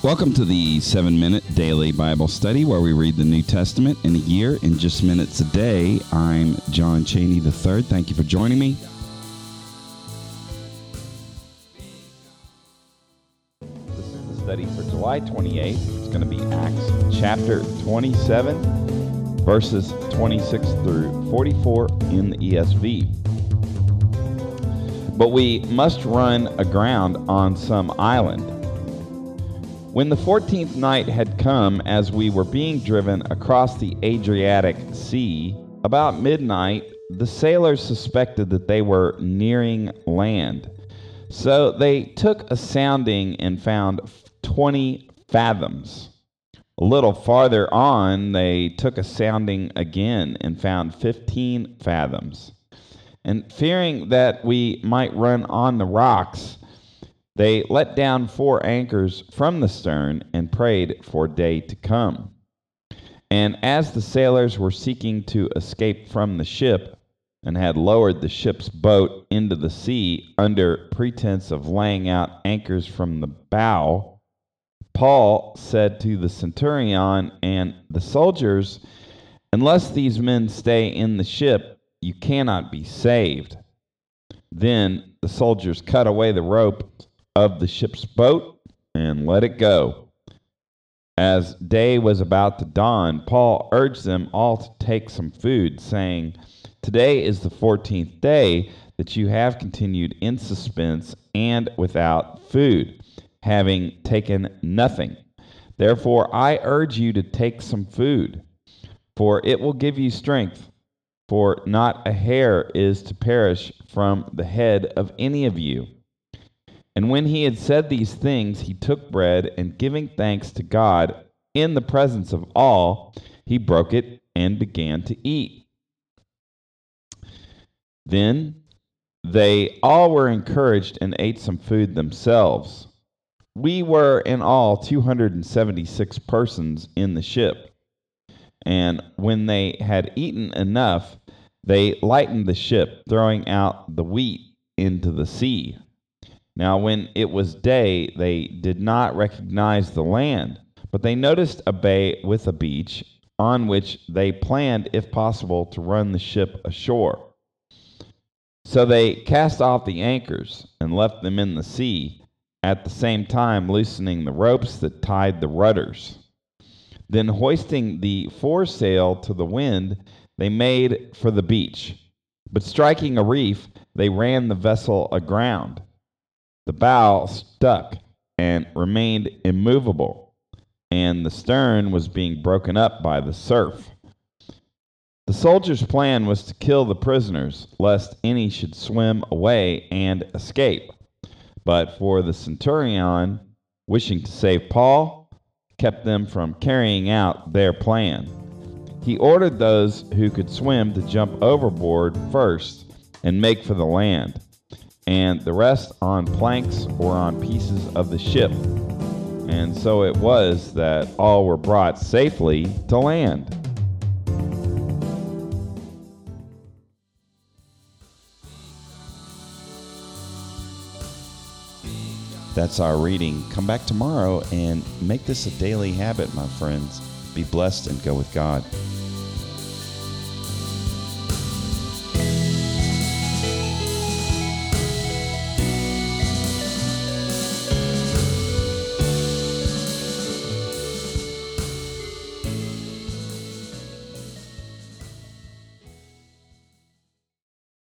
Welcome to the 7-Minute Daily Bible Study, where we read the New Testament in a year in just minutes a day. I'm John Cheney III. Thank you for joining me. This is the study for July 28th. It's going to be Acts chapter 27, verses 26 through 44 in the ESV. But we must run aground on some island. When the 14th night had come, as we were being driven across the Adriatic Sea, about midnight, the sailors suspected that they were nearing land. So they took a sounding and found 20 fathoms. A little farther on, they took a sounding again and found 15 fathoms. And fearing that we might run on the rocks, they let down 4 anchors from the stern and prayed for day to come. And as the sailors were seeking to escape from the ship and had lowered the ship's boat into the sea under pretense of laying out anchors from the bow, Paul said to the centurion and the soldiers, "Unless these men stay in the ship, you cannot be saved." Then the soldiers cut away the rope of the ship's boat and let it go. As day was about to dawn, Paul urged them all to take some food, saying, "Today is the 14th day that you have continued in suspense and without food, having taken nothing. Therefore I urge you to take some food, for it will give you strength, for not a hair is to perish from the head of any of you." And when he had said these things, he took bread, and giving thanks to God in the presence of all, he broke it and began to eat. Then they all were encouraged and ate some food themselves. We were in all 276 persons in the ship. And when they had eaten enough, they lightened the ship, throwing out the wheat into the sea. Now, when it was day, they did not recognize the land, but they noticed a bay with a beach, on which they planned, if possible, to run the ship ashore. So they cast off the anchors and left them in the sea, at the same time loosening the ropes that tied the rudders. Then, hoisting the foresail to the wind, they made for the beach. But striking a reef, they ran the vessel aground. The bow stuck and remained immovable, and the stern was being broken up by the surf. The soldiers' plan was to kill the prisoners, lest any should swim away and escape. But for the centurion, wishing to save Paul, kept them from carrying out their plan. He ordered those who could swim to jump overboard first and make for the land, and the rest on planks or on pieces of the ship. And so it was that all were brought safely to land. That's our reading. Come back tomorrow and make this a daily habit, my friends. Be blessed and go with God.